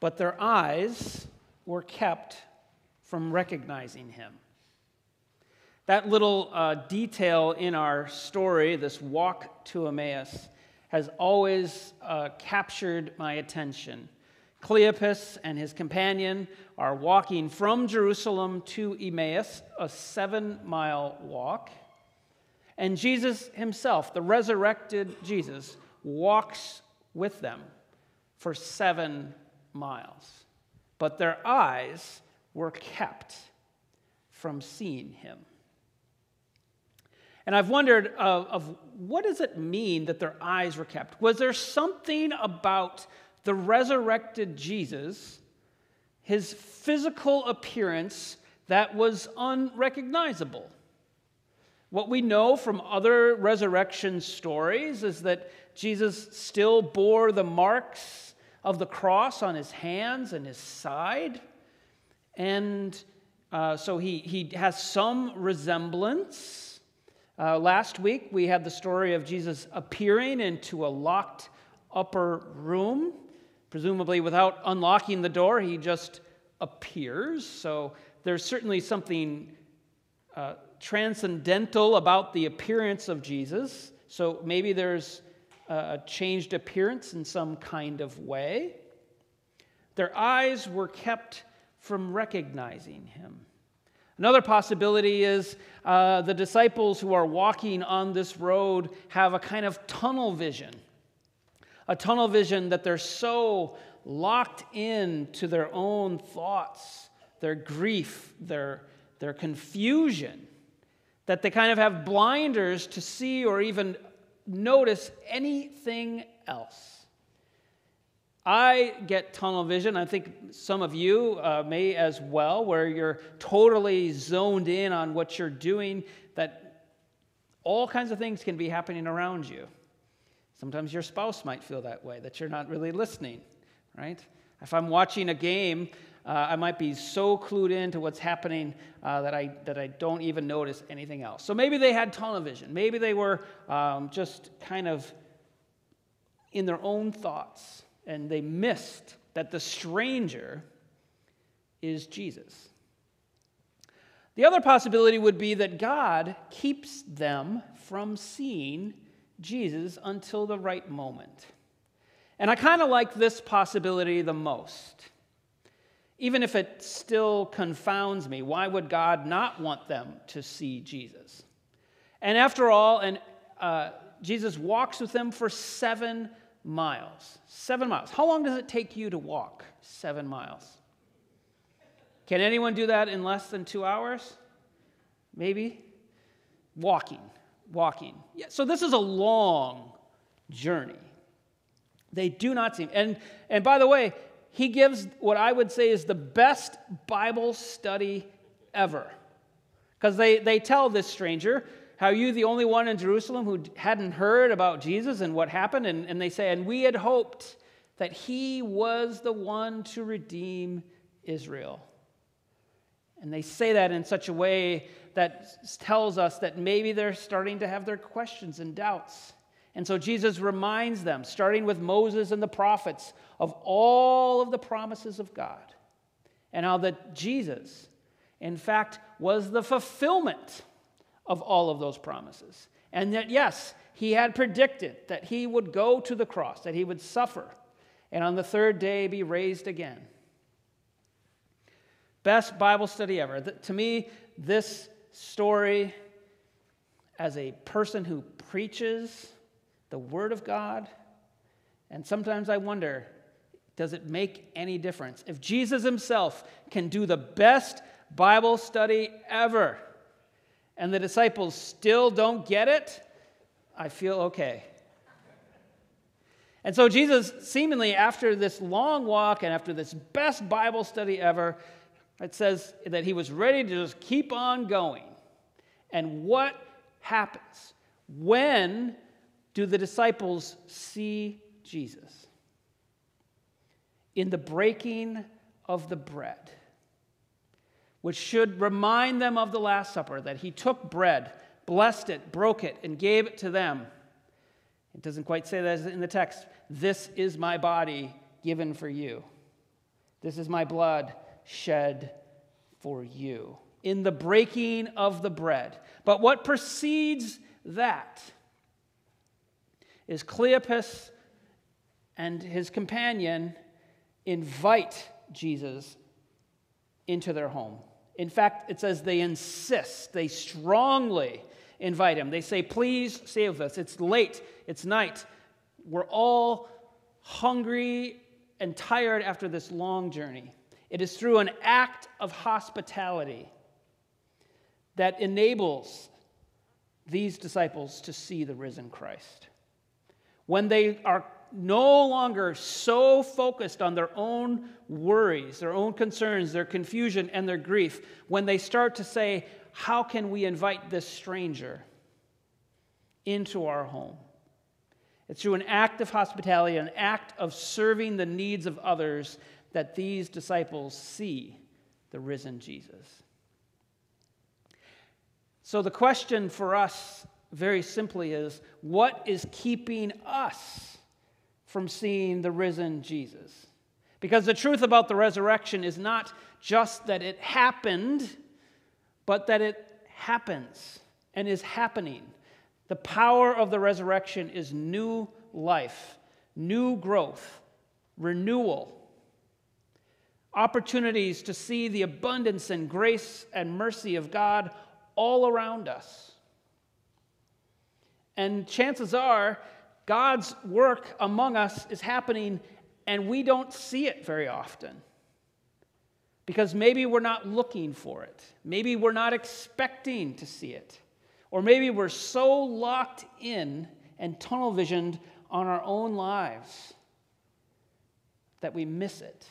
but their eyes were kept from recognizing him. That little detail in our story, this walk to Emmaus, has always captured my attention. Cleopas and his companion are walking from Jerusalem to Emmaus, a 7-mile walk. And Jesus himself, the resurrected Jesus, walks with them for 7 miles. But their eyes were kept from seeing him. And I've wondered of what does it mean that their eyes were kept? Was there something about the resurrected Jesus, his physical appearance, that was unrecognizable? What we know from other resurrection stories is that Jesus still bore the marks of the cross on his hands and his side. And so he has some resemblance. Last week, we had the story of Jesus appearing into a locked upper room. Presumably, without unlocking the door, he just appears. So there's certainly something transcendental about the appearance of Jesus. So maybe there's a changed appearance in some kind of way. Their eyes were kept from recognizing him. Another possibility is the disciples who are walking on this road have a kind of tunnel vision. A tunnel vision that they're so locked in to their own thoughts, their grief, their confusion, that they kind of have blinders to see or even notice anything else. I get tunnel vision. I think some of you may as well, where you're totally zoned in on what you're doing, that all kinds of things can be happening around you. Sometimes your spouse might feel that way, that you're not really listening, right? If I'm watching a game, I might be so clued into what's happening that I don't even notice anything else. So maybe they had tunnel vision. Maybe they were just kind of in their own thoughts. And they missed that the stranger is Jesus. The other possibility would be that God keeps them from seeing Jesus until the right moment. And I kind of like this possibility the most. Even if it still confounds me, why would God not want them to see Jesus? And after all, Jesus walks with them for 7 miles. 7 miles. How long does it take you to walk 7 miles? Can anyone do that in less than 2 hours? Maybe. Walking. Yeah, so this is a long journey. They do not seem. And by the way, he gives what I would say is the best Bible study ever. Because they tell this stranger, how you the only one in Jerusalem who hadn't heard about Jesus and what happened? And they say, and we had hoped that he was the one to redeem Israel. And they say that in such a way that tells us that maybe they're starting to have their questions and doubts. And so Jesus reminds them, starting with Moses and the prophets, of all of the promises of God. And how that Jesus, in fact, was the fulfillment of all of those promises. And that, yes, he had predicted that he would go to the cross, that he would suffer, and on the third day be raised again. Best Bible study ever. To me, this story, as a person who preaches the Word of God, and sometimes I wonder, does it make any difference? If Jesus himself can do the best Bible study ever, and the disciples still don't get it, I feel okay. And so Jesus, seemingly after this long walk and after this best Bible study ever, it says that he was ready to just keep on going. And what happens? When do the disciples see Jesus? In the breaking of the bread, which should remind them of the Last Supper, that he took bread, blessed it, broke it, and gave it to them. It doesn't quite say that in the text. This is my body given for you. This is my blood shed for you. In the breaking of the bread. But what precedes that is Cleopas and his companion invite Jesus into their home. In fact, it says they insist, they strongly invite him. They say, please stay with us. It's late, it's night. We're all hungry and tired after this long journey. It is through an act of hospitality that enables these disciples to see the risen Christ. When they are no longer so focused on their own worries, their own concerns, their confusion, and their grief, when they start to say, how can we invite this stranger into our home? It's through an act of hospitality, an act of serving the needs of others, that these disciples see the risen Jesus. So the question for us, very simply, is what is keeping us from seeing the risen Jesus? Because the truth about the resurrection is not just that it happened, but that it happens and is happening. The power of the resurrection is new life, new growth, renewal, opportunities to see the abundance and grace and mercy of God all around us. And chances are, God's work among us is happening, and we don't see it very often. Because maybe we're not looking for it. Maybe we're not expecting to see it. Or maybe we're so locked in and tunnel visioned on our own lives that we miss it.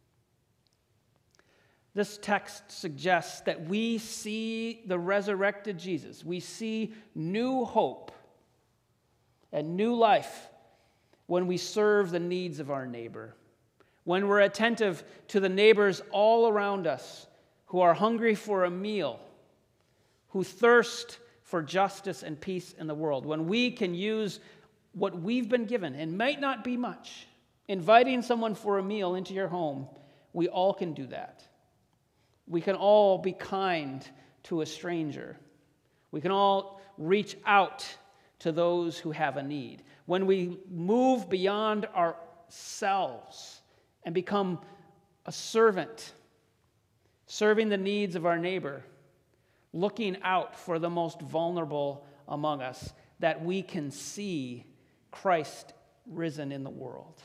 This text suggests that we see the resurrected Jesus. We see new hope and new life when we serve the needs of our neighbor. When we're attentive to the neighbors all around us who are hungry for a meal, who thirst for justice and peace in the world. When we can use what we've been given, and might not be much, inviting someone for a meal into your home, we all can do that. We can all be kind to a stranger. We can all reach out to those who have a need. When we move beyond ourselves and become a servant, serving the needs of our neighbor, looking out for the most vulnerable among us, that we can see Christ risen in the world.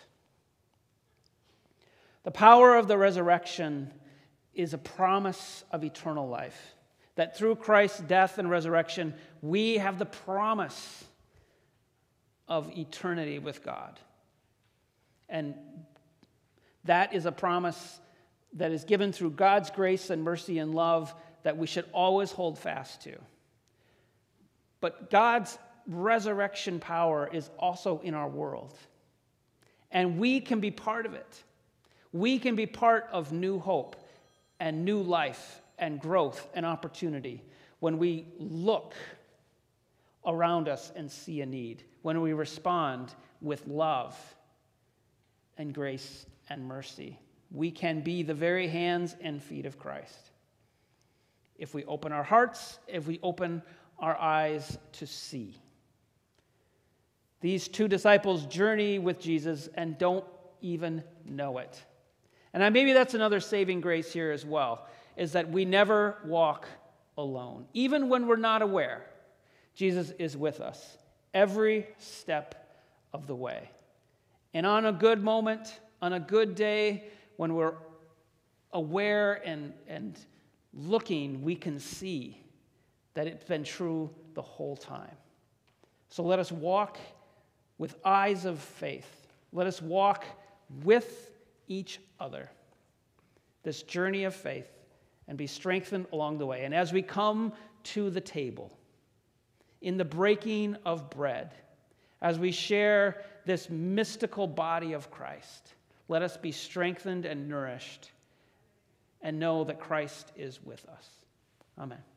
The power of the resurrection is a promise of eternal life. That through Christ's death and resurrection, we have the promise of eternity with God. And that is a promise that is given through God's grace and mercy and love that we should always hold fast to. But God's resurrection power is also in our world. And we can be part of it. We can be part of new hope and new life and growth and opportunity when we look around us and see a need, when we respond with love and grace and mercy. We can be the very hands and feet of Christ. If we open our hearts, if we open our eyes to see. These two disciples journey with Jesus and don't even know it. And maybe that's another saving grace here as well, is that we never walk alone. Even when we're not aware, Jesus is with us every step of the way. And on a good moment, on a good day, when we're aware and looking, we can see that it's been true the whole time. So let us walk with eyes of faith. Let us walk with each other this journey of faith and be strengthened along the way. And as we come to the table, in the breaking of bread, as we share this mystical body of Christ, let us be strengthened and nourished and know that Christ is with us. Amen.